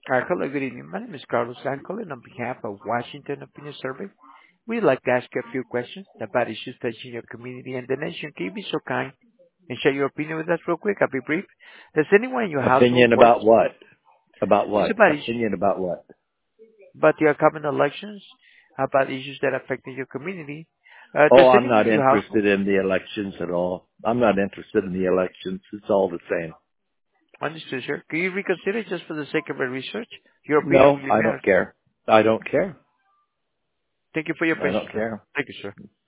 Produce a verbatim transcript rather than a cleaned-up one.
Uh, hello, good evening. My name is Carlos. I'm calling on behalf of Washington Opinion Survey. We'd like to ask you a few questions about issues touching your community and the nation. Can you be so kind and share your opinion with us real quick? I'll be brief. Does anyone in your household Opinion work? about what? About It's what? about issues, Opinion about what? about the upcoming elections, about issues that affect your community. Uh, does Oh, I'm anyone not in your household interested in the elections at all. I'm not interested in the elections. It's all the same. understood, sir? Can you reconsider just for the sake of our research? Your opinion No, only I matters. don't care. I don't care. Thank you for your I patience, don't sir. care. Thank you, sir.